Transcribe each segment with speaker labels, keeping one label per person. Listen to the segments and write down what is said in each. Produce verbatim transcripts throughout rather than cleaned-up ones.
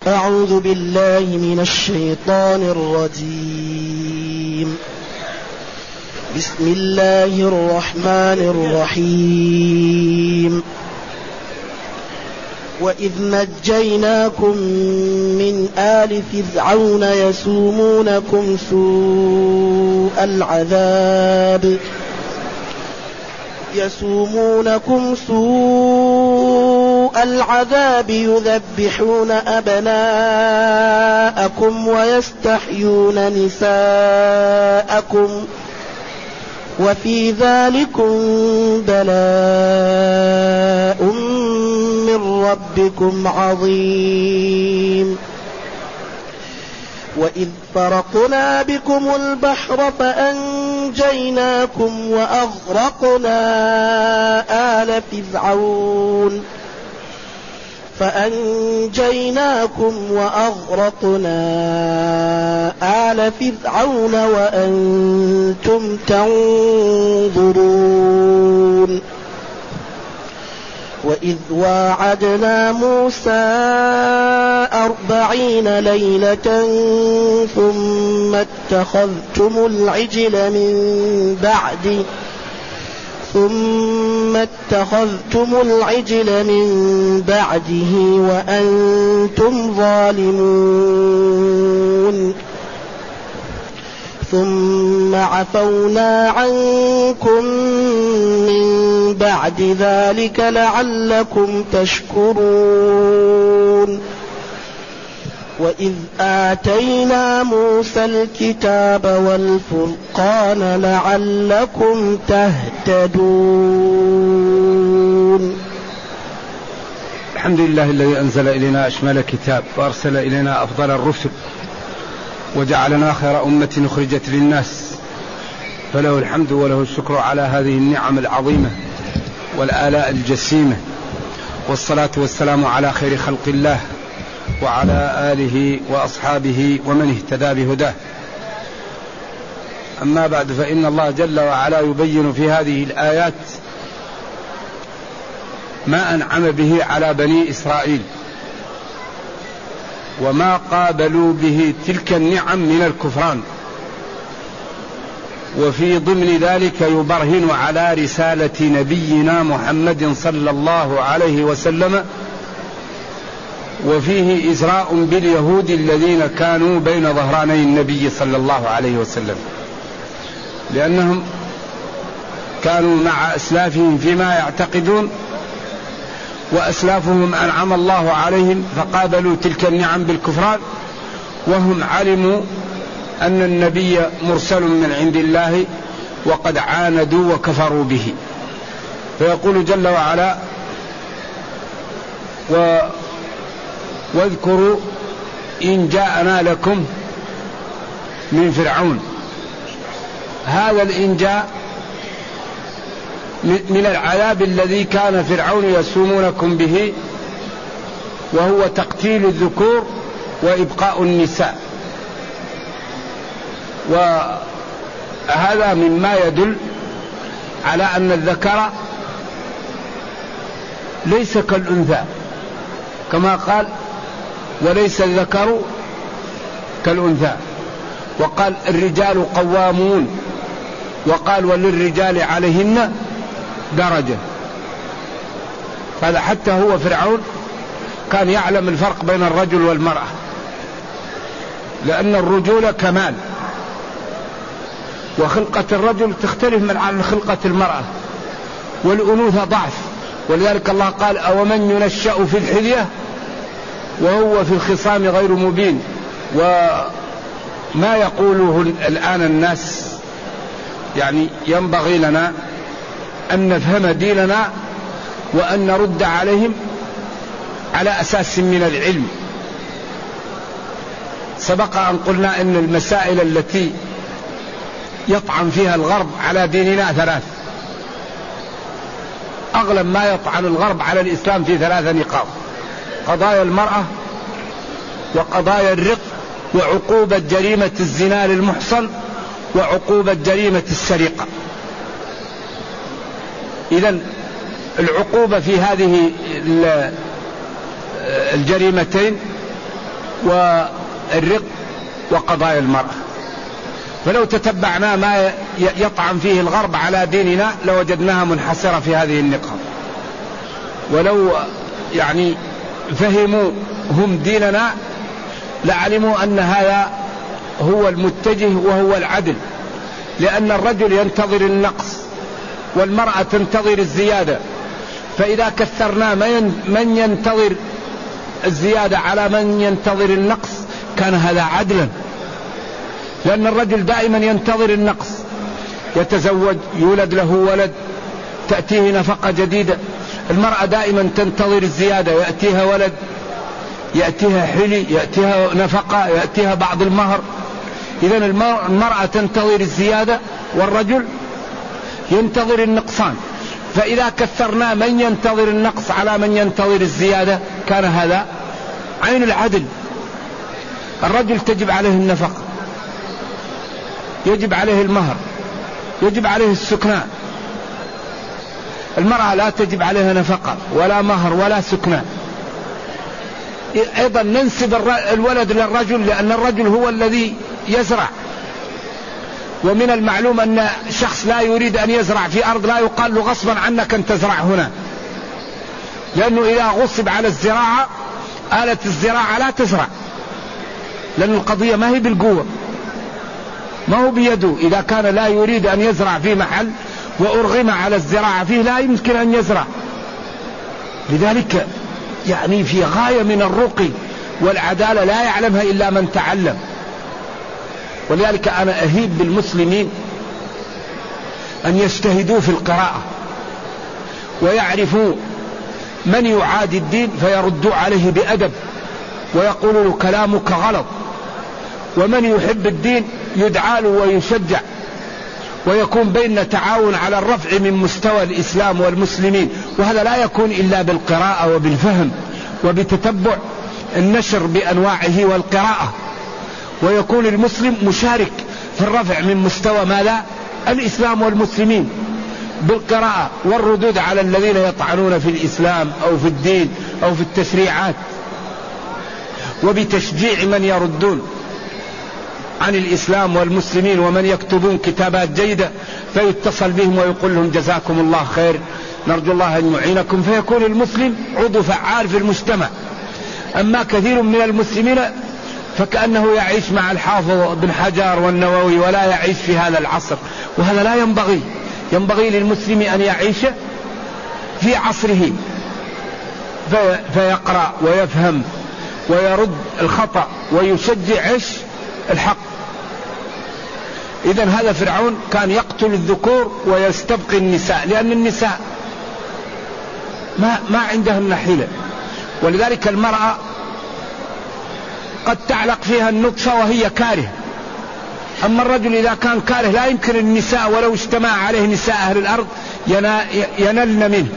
Speaker 1: أعوذ بالله من الشيطان الرجيم. بسم الله الرحمن الرحيم. وإذ نجيناكم من آل فرعون يسومونكم سوء العذاب يسومونكم سوء العذاب يذبحون أبناءكم ويستحيون نساءكم وفي ذلكم بلاء من ربكم عظيم. وإذ فرقنا بكم البحر فأنجيناكم وأغرقنا آل فرعون فأنجيناكم وأغرقنا آل فرعون وأنتم تنظرون. وإذ واعدنا موسى أربعين ليلة ثم اتخذتم العجل من بعده ثم اتخذتم العجل من بعده وأنتم ظالمون ثم عفونا عنكم من بعد ذلك لعلكم تشكرون. وإذ آتينا موسى الكتاب والفرقان لعلكم تهتدون.
Speaker 2: الحمد لله الذي أنزل إلينا أشمل كتاب وأرسل إلينا أفضل الرسل وجعلنا خير أمة أخرجت للناس، فله الحمد وله الشكر على هذه النعم العظيمة والآلاء الجسيمة، والصلاة والسلام على خير خلق الله وعلى آله وأصحابه ومن اهتدى بهداه. أما بعد، فإن الله جل وعلا يبين في هذه الآيات ما أنعم به على بني إسرائيل وما قابلوا به تلك النعم من الكفران، وفي ضمن ذلك يبرهن على رسالة نبينا محمد صلى الله عليه وسلم، وفيه إزراء باليهود الذين كانوا بين ظهراني النبي صلى الله عليه وسلم، لأنهم كانوا مع أسلافهم فيما يعتقدون، وأسلافهم أنعم الله عليهم فقابلوا تلك النعم بالكفران، وهم علموا أن النبي مرسل من عند الله وقد عاندوا وكفروا به. فيقول جل وعلا: و واذكروا إن جاءنا لكم من فرعون. هذا الإنجاء من العذاب الذي كان فرعون يسومونكم به، وهو تقتيل الذكور وإبقاء النساء، وهذا مما يدل على أن الذكر ليس كالأنثى، كما قال: وليس الذكر كالأنثى. وقال: الرجال قوامون، وقال: وللرجال عليهن درجة. هذا حتى هو فرعون كان يعلم الفرق بين الرجل والمرأة، لأن الرجولة كمال، وخلقة الرجل تختلف عن خلقة المرأة، والأنوثة ضعف. ولذلك الله قال: أومن ينشأ في الحلية وهو في الخصام غير مبين. وما يقوله الآن الناس يعني ينبغي لنا أن نفهم ديننا وأن نرد عليهم على أساس من العلم. سبق أن قلنا أن المسائل التي يطعن فيها الغرب على ديننا ثلاث. أغلب ما يطعن الغرب على الإسلام في ثلاثة نقاط: قضايا المرأة، وقضايا الرق، وعقوبة جريمة الزنا للمحصن، وعقوبة جريمة السرقة. إذن العقوبة في هذه الجريمتين والرق وقضايا المرأة. فلو تتبعنا ما يطعن فيه الغرب على ديننا لوجدناها منحصرة في هذه النقاط. ولو يعني فهموا هم ديننا لعلموا أن هذا هو المتجه وهو العدل، لأن الرجل ينتظر النقص والمرأة تنتظر الزيادة، فإذا كثرنا من ينتظر الزيادة على من ينتظر النقص كان هذا عدلا، لأن الرجل دائما ينتظر النقص، يتزوج يولد له ولد تأتيه نفقة جديدة. المرأة دائما تنتظر الزيادة، يأتيها ولد، يأتيها حلي، يأتيها نفقة، يأتيها بعض المهر. إذن المرأة تنتظر الزيادة والرجل ينتظر النقصان، فإذا كثرنا من ينتظر النقص على من ينتظر الزيادة كان هذا عين العدل. الرجل تجب عليه النفقة، يجب عليه المهر، يجب عليه السكناء. المرأة لا تجب عليها نفقة ولا مهر ولا سكناء. أيضا ننسب الولد للرجل، لأن الرجل هو الذي يزرع، ومن المعلوم أن شخص لا يريد أن يزرع في أرض لا يقال له غصبا عنك أن تزرع هنا، لأنه إذا غصب على الزراعة آلة الزراعة لا تزرع، لأن القضية ما هي بالقوة، ما هو بيده. إذا كان لا يريد أن يزرع في محل وأرغم على الزراعة فيه لا يمكن أن يزرع. لذلك يعني في غاية من الرقي والعدالة لا يعلمها إلا من تعلم. ولذلك أنا أهيب بالمسلمين أن يجتهدوا في القراءة ويعرفوا من يعادي الدين فيردوا عليه بأدب ويقولوا له كلامك غلط، ومن يحب الدين يدعى له ويشجع، ويكون بيننا تعاون على الرفع من مستوى الإسلام والمسلمين. وهذا لا يكون إلا بالقراءة وبالفهم وبتتبع النشر بأنواعه والقراءة، ويكون المسلم مشارك في الرفع من مستوى ماذا؟ الإسلام والمسلمين، بالقراءة والردود على الذين يطعنون في الإسلام أو في الدين أو في التشريعات، وبتشجيع من يردون عن الإسلام والمسلمين ومن يكتبون كتابات جيدة فيتصل بهم ويقول لهم جزاكم الله خير، نرجو الله أن يعينكم، فيكون المسلم عضو فعال في المجتمع. أما كثير من المسلمين فكأنه يعيش مع الحافظ بن حجر والنووي ولا يعيش في هذا العصر، وهذا لا ينبغي. ينبغي للمسلم أن يعيش في عصره في فيقرأ ويفهم ويرد الخطأ ويشجع إيش؟ الحق. إذن هذا فرعون كان يقتل الذكور ويستبقي النساء، لأن النساء ما, ما عندهن حيلة. ولذلك المرأة قد تعلق فيها النطفة وهي كاره، أما الرجل إذا كان كاره لا يمكن النساء ولو اجتمع عليه نساء أهل الأرض ينلن منه.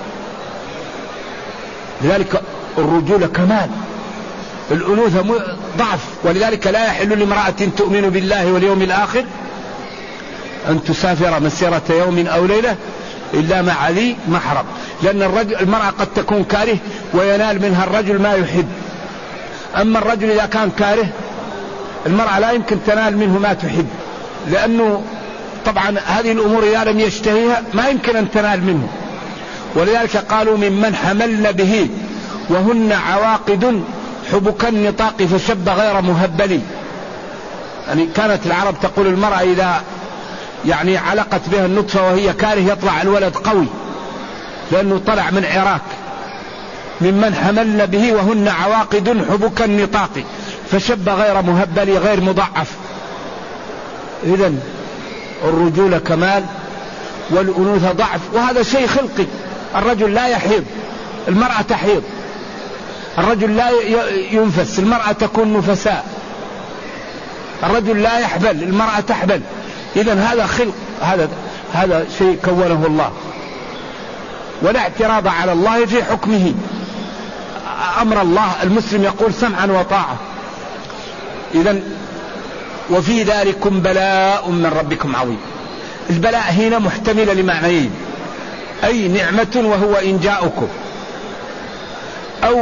Speaker 2: لذلك الرجولة كمال، الأنوثة ضعف. ولذلك لا يحل لامرأة تؤمن بالله واليوم الآخر أن تسافر مسيرة يوم أو ليلة إلا مع ذي محرم، لأن الرجل المرأة قد تكون كاره وينال منها الرجل ما يحب، أما الرجل إذا كان كاره المرأة لا يمكن تنال منه ما تحب، لأنه طبعا هذه الأمور إذا لم يشتهيها ما يمكن أن تنال منه. ولذلك قالوا ممن حملن به وهن عواقد حبك النطاق فشب غير مهبل. يعني كانت العرب تقول المرأة إذا يعني علقت بها النطفة وهي كاره يطلع الولد قوي لأنه طلع من عراك. ممن حملن به وهن عواقد حبك النطاق فشب غير مهبل غير مضعف. إذن الرجولة كمال والأنوثة ضعف، وهذا شيء خلقي. الرجل لا يحيض، المرأة تحيض. الرجل لا ينفس، المرأة تكون نفساء. الرجل لا يحبل، المرأة تحبل. إذن هذا خلق، هذا هذا شيء كونه الله، ولا اعتراض على الله في حكمه. أمر الله المسلم يقول سمعا وطاعة. إذن وفي ذلكم بلاء من ربكم عظيم. البلاء هنا محتملة لمعنيين، أي نعمة وهو إنجاؤكم، أو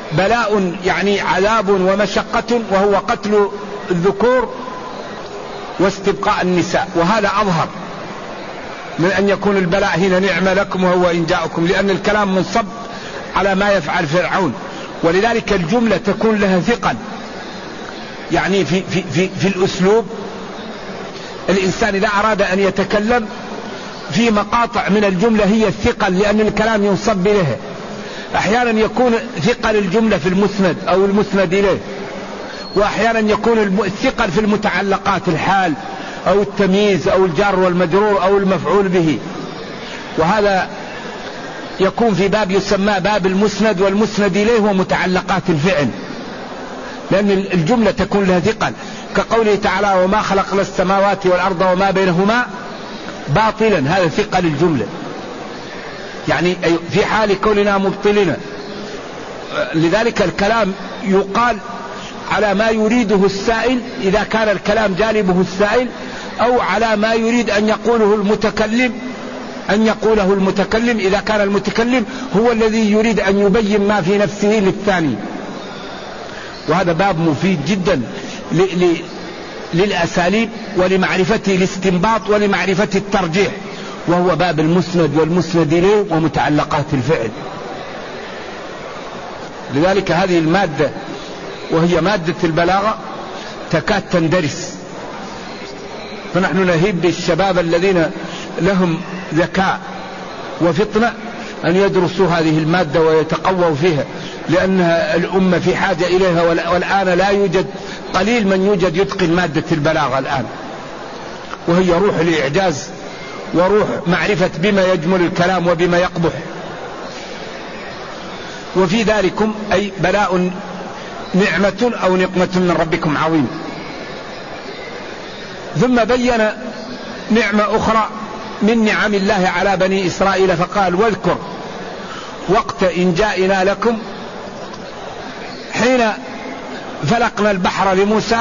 Speaker 2: بلاء يعني عذاب ومشقة، وهو قتل الذكور واستبقاء النساء، وهذا أظهر من أن يكون البلاء هنا نعمة لكم وهو إن جاءكم، لأن الكلام منصب على ما يفعل فرعون، ولذلك الجملة تكون لها ثقل. يعني في, في, في, في الأسلوب الإنسان إذا أراد أن يتكلم في مقاطع من الجملة هي الثقل، لأن الكلام ينصب بها. أحيانا يكون ثقل الجملة في المسند أو المسند إليه، وأحيانا يكون الثقل في المتعلقات، الحال أو التمييز أو الجار والمجرور أو المفعول به، وهذا يكون في باب يسمى باب المسند والمسند إليه ومتعلقات الفعل، لأن الجملة تكون لها ثقل، كقوله تعالى وما خلقنا السماوات والأرض وما بينهما باطلا، هذا ثقل الجملة، يعني في حال كوننا مبطلنا. لذلك الكلام يقال على ما يريده السائل إذا كان الكلام جانبه السائل، أو على ما يريد أن يقوله المتكلم أن يقوله المتكلم إذا كان المتكلم هو الذي يريد أن يبين ما في نفسه للثاني. وهذا باب مفيد جدا للأساليب ولمعرفة الاستنباط ولمعرفة الترجيح، وهو باب المسند والمسند إليه ومتعلقات الفعل. لذلك هذه المادة وهي مادة البلاغة تكاد تندرس، فنحن نهيب بالشباب الذين لهم ذكاء وفطنة أن يدرسوا هذه المادة ويتقووا فيها، لأنها الأمة في حاجة إليها، والآن لا يوجد، قليل من يوجد يتقن مادة البلاغة الآن، وهي روح الإعجاز وروح معرفة بما يجمل الكلام وبما يقبح. وفي ذلكم أي بلاء نعمة أو نقمة من ربكم عظيم. ثم بين نعمة أخرى من نعم الله على بني إسرائيل فقال واذكر وقت إن جاءنا لكم حين فلقنا البحر لموسى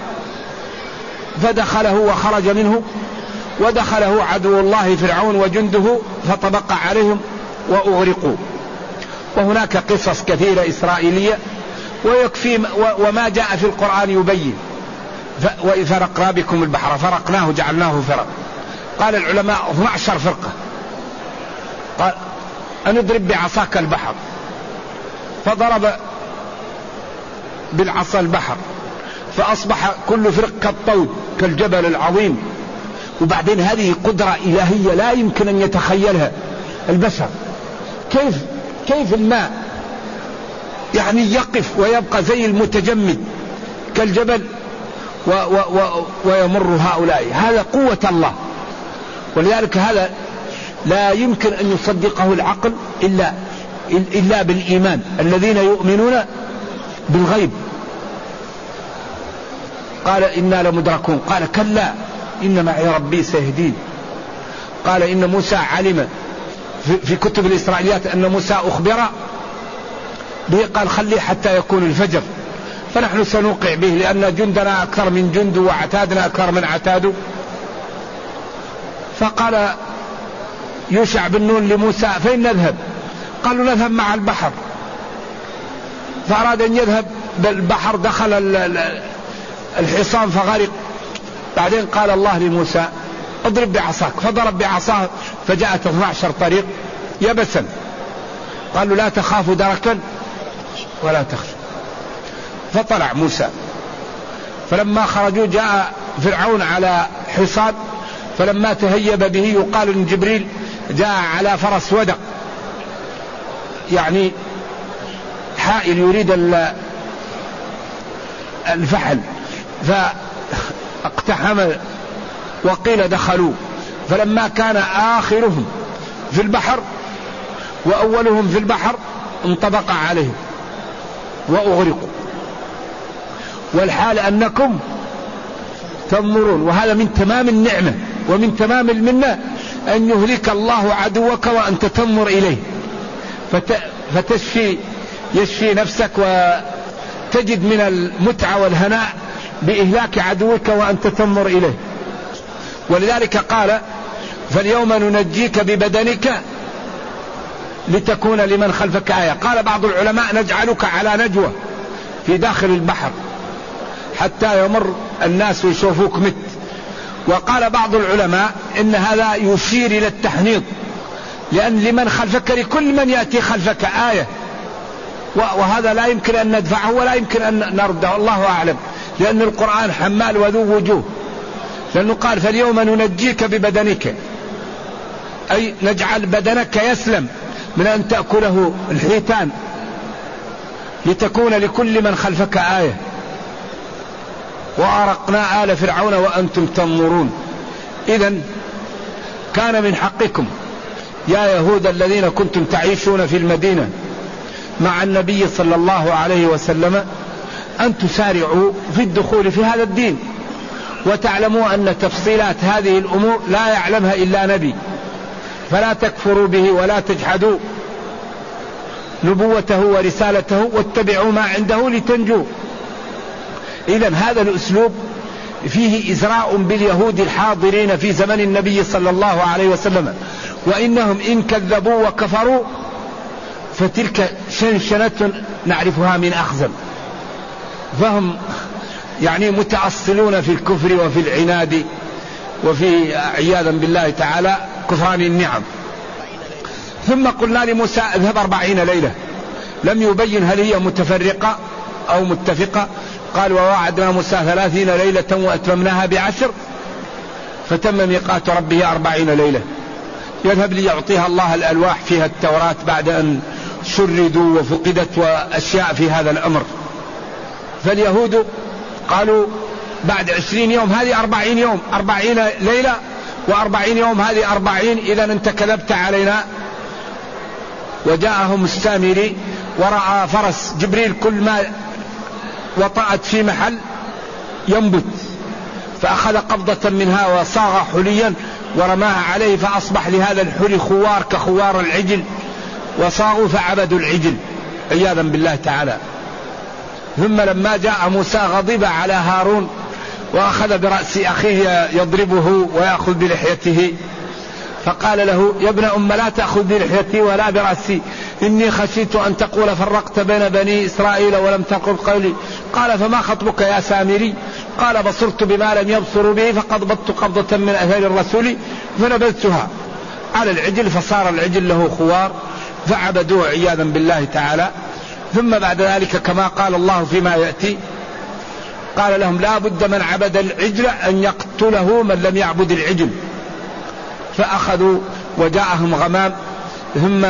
Speaker 2: فدخله وخرج منه ودخله عدو الله فرعون وجنده فطبق عليهم وأغرقوا. وهناك قصص كثيرة إسرائيلية ويكفي وما جاء في القرآن يبين. وإذ فرقنا بكم البحر فرقناه جعلناه فرق. قال العلماء اثنتا عشرة فرقة. قال أن اضرب بعصاك البحر فضرب بالعصا البحر فأصبح كل فرق كالطود كالجبل العظيم. وبعدين هذه قدرة إلهية لا يمكن أن يتخيلها البشر، كيف كيف الماء يعني يقف ويبقى زي المتجمد كالجبل و و و ويمر هؤلاء. هذا قوة الله، ولذلك هذا لا يمكن أن يصدقه العقل إلا إلا بالإيمان. الذين يؤمنون بالغيب قال إنا لمدركون، قال كلا إن معي ربي سيهدين. قال إن موسى علم في كتب الإسرائيليات أن موسى أخبر به، قال خليه حتى يكون الفجر فنحن سنوقع به لأن جندنا أكثر من جند وعتادنا أكثر من عتاده. فقال يوشع بن نون لموسى فين نذهب؟ قالوا نذهب مع البحر. فأراد أن يذهب بالبحر، دخل الحصان فغرق. بعدين قال الله لموسى اضرب بعصاك، فضرب بعصاه فجاءت اثنتا عشرة طريق يبسا. قالوا لا تخافوا دركا ولا تخشوا. فطلع موسى، فلما خرجوا جاء فرعون على حصان، فلما تهيب به يقال ان جبريل جاء على فرس ودق، يعني حائل يريد الفحل، فاقتحم وقيل دخلوا. فلما كان آخرهم في البحر وأولهم في البحر انطبق عليهم وأغرقوا، والحال أنكم تنظرون. وهذا من تمام النعمة ومن تمام المنة أن يهلك الله عدوك وأنت تنظر إليه، فتشفي يشفي نفسك وتجد من المتعة والهناء بإهلاك عدوك وأنت تنظر إليه. ولذلك قال فاليوم ننجيك ببدنك لتكون لمن خلفك آية. قال بعض العلماء نجعلك على نجوة في داخل البحر حتى يمر الناس ويشوفوك مت. وقال بعض العلماء إن هذا يشير إلى التحنيط، لأن لمن خلفك لكل من يأتي خلفك آية، وهذا لا يمكن أن ندفعه ولا يمكن أن نرده، الله أعلم، لأن القرآن حمال وذو وجوه. لأنه قال فاليوم ننجيك ببدنك، أي نجعل بدنك يسلم من أن تأكله الحيتان لتكون لكل من خلفك آية. وأرقنا آل فرعون وأنتم تنظرون. إذن كان من حقكم يا يهود الذين كنتم تعيشون في المدينة مع النبي صلى الله عليه وسلم أن تسارعوا في الدخول في هذا الدين، وتعلموا أن تفصيلات هذه الأمور لا يعلمها إلا نبي، فلا تكفروا به ولا تجحدوا نبوته ورسالته واتبعوا ما عنده لتنجوا. إذن هذا الأسلوب فيه إزراء باليهود الحاضرين في زمن النبي صلى الله عليه وسلم، وإنهم إن كذبوا وكفروا فتلك شنشنة نعرفها من أخزم، فهم يعني متأصلون في الكفر وفي العناد وفي عياذا بالله تعالى كفران النعم. ثم قلنا لموسى اذهب أربعين ليلة، لم يبين هل هي متفرقة أو متفقة. قال ووعدنا موسى ثلاثين ليلة وأتممناها بعشر فتم ميقات ربه أربعين ليلة. يذهب ليعطيها الله الألواح فيها التوراة بعد أن شردوا وفقدت وأشياء في هذا الأمر. فاليهود قالوا بعد عشرين يوم هذه أربعين يوم، أربعين ليلة وأربعين يوم هذه أربعين، إذا أنت كذبت علينا. وجاءهم السامري ورأى فرس جبريل كل ما وطأت في محل ينبت، فأخذ قبضة منها وصاغ حليا ورماها عليه، فأصبح لهذا الحلي خوار كخوار العجل، وصاغوا فعبدوا العجل عياذا بالله تعالى. ثم لما جاء موسى غضب على هارون وأخذ برأس أخيه يضربه ويأخذ بلحيته، فقال له يا ابن أم لا تأخذ بلحيتي ولا برأسي، إني خشيت أن تقول فرقت بين بني إسرائيل ولم تقل قولي. قال فما خطبك يا سامري؟ قال بصرت بما لم يبصروا به فقبضت قبضة من أثار الرسول فنبذتها على العجل فصار العجل له خوار فعبدوه عياذا بالله تعالى. ثم بعد ذلك كما قال الله فيما يأتي قال لهم لا بد من عبد العجل أن يقتله من لم يعبد العجل، فأخذوا وجاءهم غمام ثم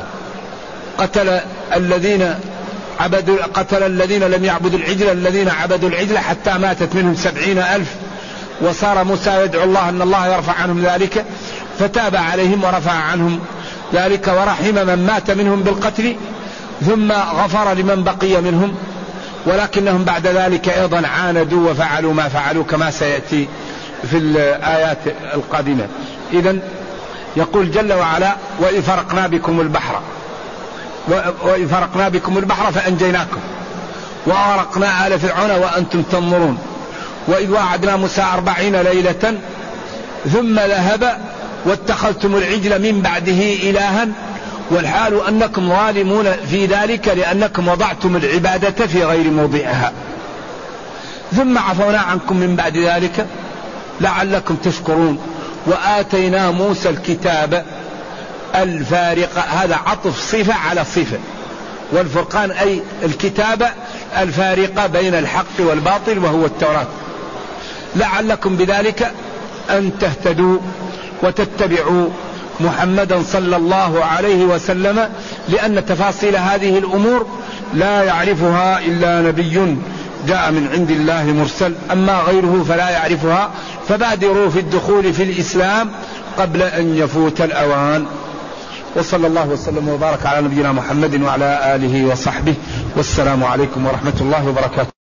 Speaker 2: قتل الذين عبدوا قتل الذين لم يعبدوا العجل الذين عبدوا العجل حتى ماتت منهم سبعين ألف. وصار موسى يدعو الله أن الله يرفع عنهم ذلك، فتاب عليهم ورفع عنهم ذلك ورحم من مات منهم بالقتل، ثم غفر لمن بقي منهم، ولكنهم بعد ذلك أيضا عاندوا وفعلوا ما فعلوا كما سيأتي في الآيات القادمة. إذن يقول جل وعلا وإذ فرقنا بكم البحر وإذ فرقنا بكم البحر فأنجيناكم وأغرقنا آل فرعون وأنتم تنظرون. وإذ وعدنا موسى أربعين ليلة ثم ذهب واتخذتم العجل من بعده إلها والحال أنكم ظالمون في ذلك لأنكم وضعتم العبادة في غير موضعها ثم عفونا عنكم من بعد ذلك لعلكم تشكرون. وآتينا موسى الكتاب الفارق، هذا عطف صفة على صفة، والفرقان أي الكتاب الفارق بين الحق والباطل وهو التوراة، لعلكم بذلك أن تهتدوا وتتبعوا محمدا صلى الله عليه وسلم، لأن تفاصيل هذه الأمور لا يعرفها إلا نبي جاء من عند الله مرسل، أما غيره فلا يعرفها. فبادروا في الدخول في الإسلام قبل أن يفوت الأوان. وصلى الله وسلم وبارك على نبينا محمد وعلى آله وصحبه، والسلام عليكم ورحمة الله وبركاته.